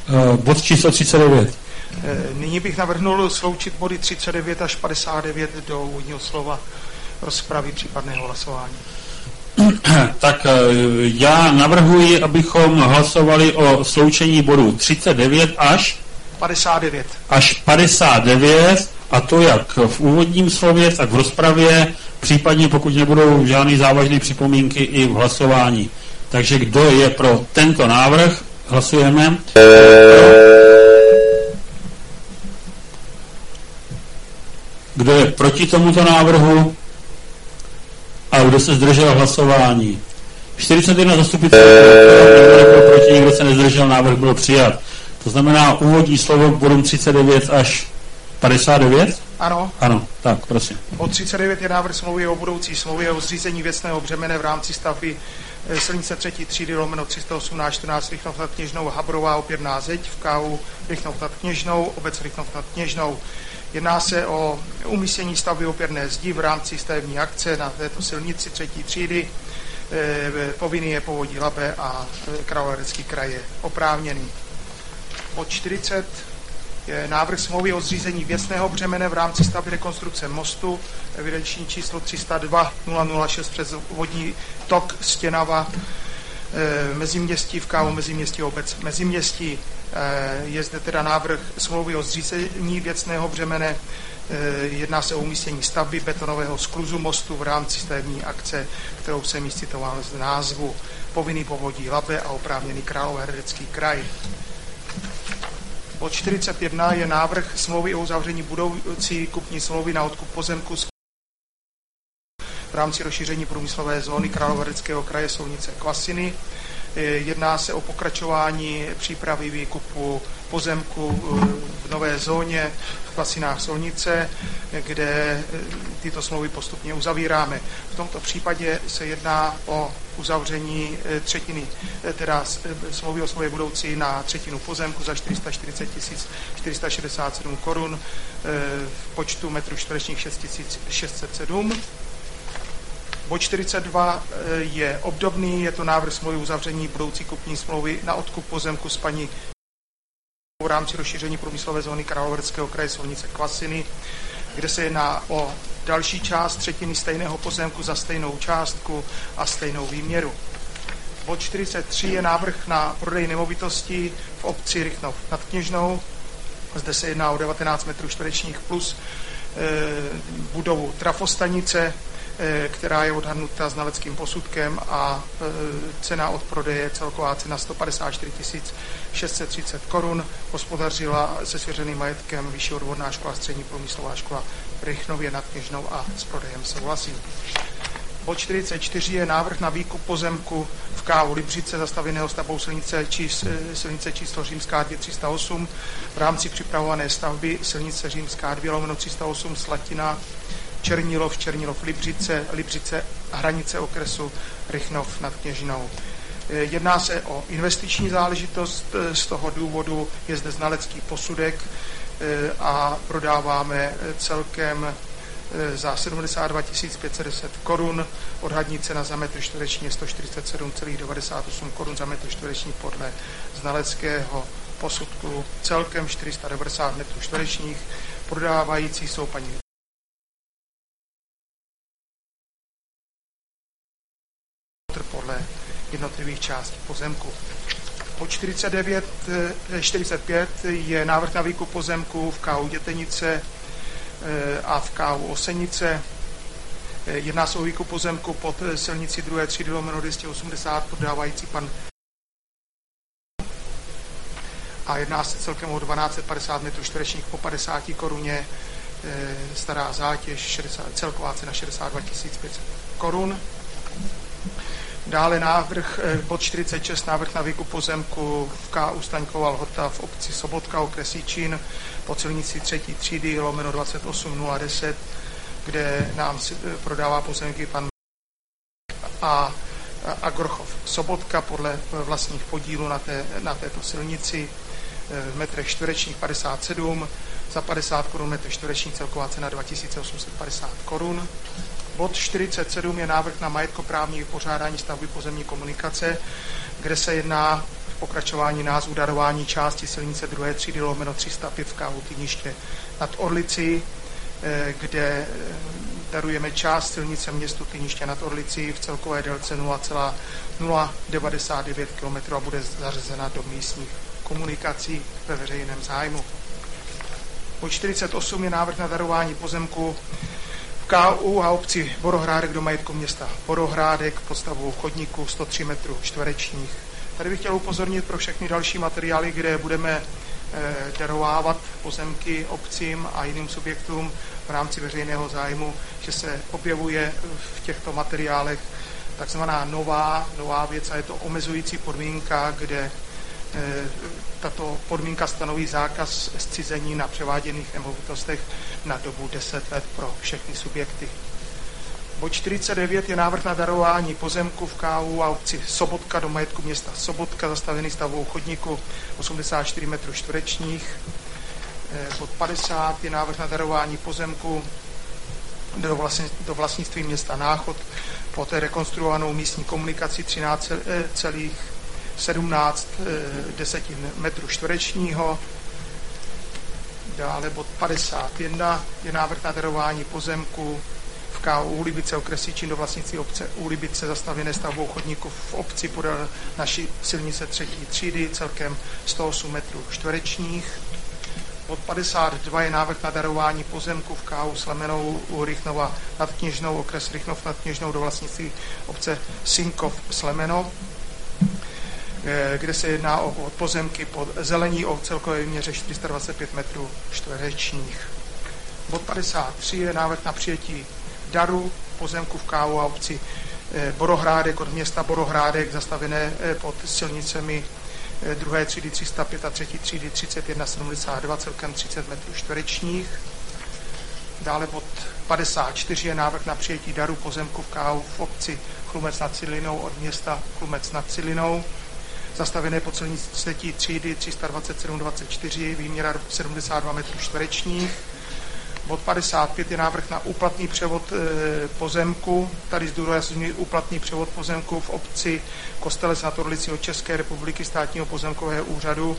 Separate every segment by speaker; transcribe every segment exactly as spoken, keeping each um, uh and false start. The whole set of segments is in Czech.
Speaker 1: Uh, bod číslo třicet devět.
Speaker 2: Nyní bych navrhnul sloučit body třicet devět až padesát devět do úvodního slova rozpravy případného hlasování.
Speaker 1: Tak já navrhuji, abychom hlasovali o sloučení bodů třicet devět až
Speaker 2: padesát devět.
Speaker 1: Až padesát devět, a to jak v úvodním slově, tak v rozpravě, případně pokud nebudou žádné závažné připomínky i v hlasování. Takže kdo je pro tento návrh? Hlasujeme. Kdo je proti tomuto návrhu? A kdo se zdržel hlasování? čtyřicet jedna zastupitelů, nikdo proti, nikdo se nezdržel, návrh byl přijat. To znamená úvodní slovo k bodům třicet devět až padesát devět?
Speaker 2: Ano.
Speaker 1: Ano, tak prosím.
Speaker 2: Bod třicet devět je návrh smlouvy o budoucí smlouvě o zřízení věcného břemene v rámci stavby silnice třetí třídy lomeno tři sta osmnáct čtrnáct Rychnov nad Kněžnou, Habrová opěrná zeď, v Kávu Rychnov nad Kněžnou, obec Rychnov nad Kněžnou. Jedná se o umístění stavby opěrné zdi v rámci stavební akce na této silnici třetí třídy. Povinný je Povodí Labe a Královéhradecký kraj je oprávněný. Bod čtyřicet je návrh smlouvy o zřízení věcného břemene v rámci stavby rekonstrukce mostu, evidenční číslo tři sta dva nula nula šest přes vodní tok Stěnava, Meziměstí v Kávu, Meziměstí obec Meziměstí. Je zde teda návrh smlouvy o zřízení věcného břemene. Jedná se o umístění stavby betonového skluzu mostu v rámci stavební akce, kterou jsem již citoval z názvu. Povinný Povodí Labe a oprávněný Královéhradecký kraj. Bod čtyřicet jedna je návrh smlouvy o uzavření budoucí kupní smlouvy na odkup pozemku v rámci rozšíření průmyslové zóny Královéhradeckého kraje Solnice Kvasiny. Jedná se o pokračování přípravy výkupu pozemku v nové zóně v Klasinách Solnice, kde tyto smlouvy postupně uzavíráme. V tomto případě se jedná o uzavření třetiny, teda smlouvy o smlouvě budoucí na třetinu pozemku za čtyři sta čtyřicet tisíc čtyři sta šedesát sedm korun v počtu metrů čtverečních šest tisíc šest set sedm. Bod čtyřicet dva je obdobný, je to návrh smlouvy uzavření budoucí kupní smlouvy na odkup pozemku s paní v rámci rozšíření průmyslové zóny Královéhradeckého kraje Solnice Kvasiny, kde se jedná o další část třetiny stejného pozemku za stejnou částku a stejnou výměru. Bod čtyřicet tři je návrh na prodej nemovitosti v obci Rychnov nad Kněžnou. Zde se jedná o devatenáct metrů čtverečních plus e, budovu trafostanice, která je odhadnuta znaleckým posudkem a cena od prodeje, celková cena sto padesát čtyři tisíc šest set třicet korun. Hospodařila se svěřeným majetkem Vyšší odborná škola, střední průmyslová škola v Rychnově nad Kněžnou a s prodejem souhlasí. Bod čtyřicet čtyři je návrh na výkup pozemku v Kávu Libřice zastavěného stavbou silnice, čís, silnice číslo římská dvě tři sta osm v rámci připravované stavby silnice římská dvě lomeno tři sta osm Slatina Černilov, Černilov, Libřice, Libřice, hranice okresu Rychnov nad Kněžnou. Jedná se o investiční záležitost, z toho důvodu je zde znalecký posudek a prodáváme celkem za sedmdesát dva tisíc pět set deset korun. Odhadní cena za metr čtvereční je sto čtyřicet sedm celá devadesát osm korun za metr čtvereční podle znaleckého posudku, celkem čtyři sta devadesát metrů čtverečních. Prodávající jsou paní podle jednotlivých částí pozemku. Po čtyřicet devět, čtyřicet pět je návrh na výkup pozemku v Kávu Dětenice a v Kávu Osenice. Jedná se o výkup pozemku pod silnici druhé třídy lomeno dvě stě osmdesát, prodávající pan a jedná se celkem o dvanáct set padesát metrů čtverečních po padesáti koruně, stará zátěž, šedesát, celková cena šedesát dva tisíc pět set korun. Dále návrh, bod čtyřicet šest, návrh na výkup pozemku v K U Staňková Lhota v obci Sobotka, okres Jičín, pod silnici třetí třídy lomeno dvacet osm nula deset, kde nám prodává pozemky pan a Agrochov Sobotka podle vlastních podílů na, té, na této silnici v metrech čtverečních padesát sedm, za padesát korun metr čtvereční, celková cena dva tisíce osm set padesát korun. Bod čtyřicet sedm je návrh na majetkoprávní vypořádání stavby pozemní komunikace, kde se jedná v pokračování názvu darování části silnice druhé třídy lomeno tři sta pět v K U Týniště nad Orlicí, kde darujeme část silnice městu Týniště nad Orlicí v celkové délce nula celá nula devadesát devět kilometrů a bude zařazena do místních komunikací ve veřejném zájmu. Bod čtyřicet osm je návrh na darování pozemku v K U a obci Borohrádek do majetku města Borohrádek podstavou chodníku sto tři metrů čtverečních. Tady bych chtěl upozornit pro všechny další materiály, kde budeme darovávat pozemky obcím a jiným subjektům v rámci veřejného zájmu, že se objevuje v těchto materiálech takzvaná nová, nová věc a je to omezující podmínka, kde tato podmínka stanoví zákaz zcizení na převáděných nemovitostech na dobu deset let pro všechny subjekty. Bod čtyřicet devět je návrh na darování pozemku v K U a obci Sobotka do majetku města Sobotka, zastavený stavbou chodníku osmdesát čtyři metrů čtverečních. Bod padesát je návrh na darování pozemku do, vlastní, do vlastnictví města Náchod pod rekonstruovanou místní komunikaci třináct celá sedmnáct metrů čtverečního. Dále bod padesát jedna je návrh na darování pozemku v K U Úlibice, okres Jičín do vlastnictví obce Úlibice, zastavěné stavbou chodníku v obci podél naší silnice třetí třídy, celkem sto osm metrů čtverečních. Bod padesát dva je návrh na darování pozemku v K U Slemenou u Rychnova nad Kněžnou, okres Rychnov nad Kněžnou do vlastnictví obce Sinkov Slemeno, kde se jedná o pozemky pod zelení o celkové výměře čtyři sta dvacet pět metrů čtverečních. Bod padesát tři je návrh na přijetí daru pozemku v K U a obci Borohrádek od města Borohrádek, zastavené pod silnicemi druhé třídy tři sta pět a třetí třídy třicet jedna sedmdesát dva, celkem třicet metrů čtverečních. Dále bod padesát čtyři je návrh na přijetí daru pozemku v K U v obci Chlumec nad Cidlinou od města Chlumec nad Cidlinou, zastavené pod silnici třetí třídy tři sta dvacet sedm dvacet čtyři, výměra sedmdesát dva metrů čtverečních. Bod padesát pět je návrh na úplatný převod e, pozemku. Tady zdůrazňuji úplatný převod pozemku v obci Kostelec nad Orlicí od České republiky státního pozemkového úřadu.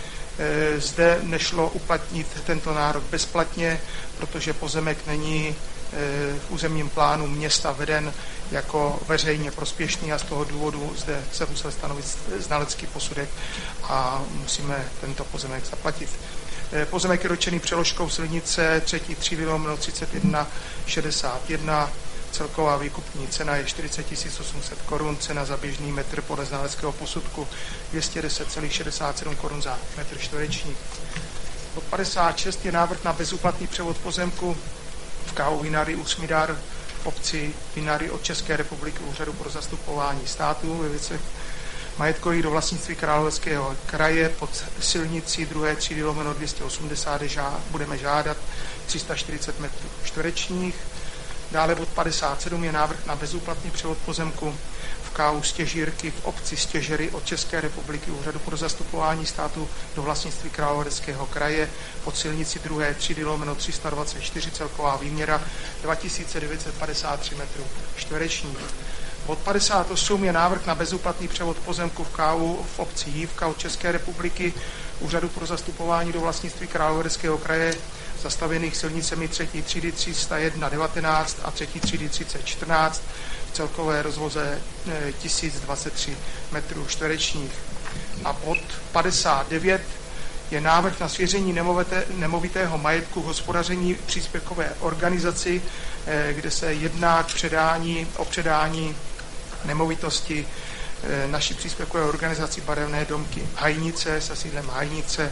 Speaker 2: E, zde nešlo uplatnit tento nárok bezplatně, protože pozemek není e, v územním plánu města veden jako veřejně prospěšný a z toho důvodu zde se musel stanovit znalecký posudek a musíme tento pozemek zaplatit. Pozemek je dotčený přeložkou silnice třetí třídy lomeno třicet jedna šedesát jedna. Celková výkupní cena je čtyřicet tisíc osm set korun, cena za běžný metr podle znaleckého posudku dvě stě deset celá šedesát sedm korun za metr čtvereční. Bod padesát šest je návrh na bezúplatný převod pozemku v K U Vinary u Smidar v obci Vinary od České republiky Úřadu pro zastupování státu ve věcech majetkových do vlastnictví Královéhradeckého kraje pod silnicí druhé třídy lomeno dvě stě osmdesát žá, budeme žádat tři sta čtyřicet metrů čtverečních. Dále bod padesát sedm je návrh na bezúplatný převod pozemku v K U Stěžírky v obci Stěžery od České republiky Úřadu pro zastupování státu do vlastnictví Královéhradeckého kraje pod silnici druhé třídy lomeno tři sta dvacet čtyři, celková výměra dva tisíce devět set padesát tři metrů čtverečních. Bod padesát osm je návrh na bezúplatný převod pozemku v K U v obci Jívka od České republiky Úřadu pro zastupování do vlastnictví Královéhradeckého kraje zastavěných silnicemi třetí třídy tři sta jedna devatenáct a třetí třídy třicet čtrnáct v celkové rozloze tisíc dvacet tři metrů čtverečních. A bod padesát devět je návrh na svěření nemovité, nemovitého majetku hospodaření příspěvkové organizaci, kde se jedná k předání, o předání nemovitosti naší příspěvkové organizaci Barevné domky Hajnice se sídlem Hajnice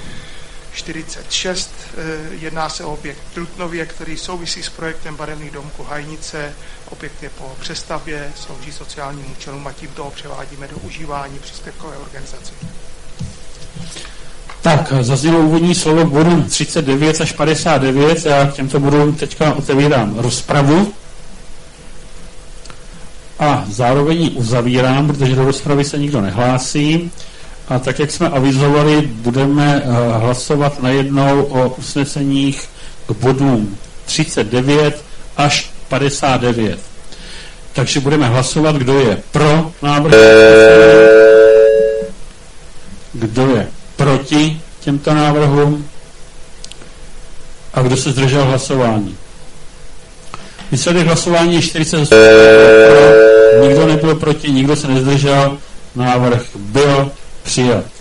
Speaker 2: čtyřicet šest. Jedná se o objekt v Trutnově, který souvisí s projektem Barevných domků Hajnice. Objekt je po přestavbě, slouží sociálním účelům a tímto ho převádíme do užívání příspěvkové organizace.
Speaker 1: Tak, zaznělo úvodní slovo k bodům třicet devět až padesát devět. Já k těmto bodům teďka otevírám rozpravu. A zároveň ji uzavírám, protože do rozpravy se nikdo nehlásí. A tak, jak jsme avizovali, budeme hlasovat najednou o usneseních k bodům třicet devět až padesát devět. Takže budeme hlasovat, kdo je pro návrh, Kdo je proti těmto návrhům? A kdo se zdržel hlasování? Výsledek hlasování je čtyřicet pro, nikdo nebyl proti, nikdo se nezdržel, návrh byl přijat.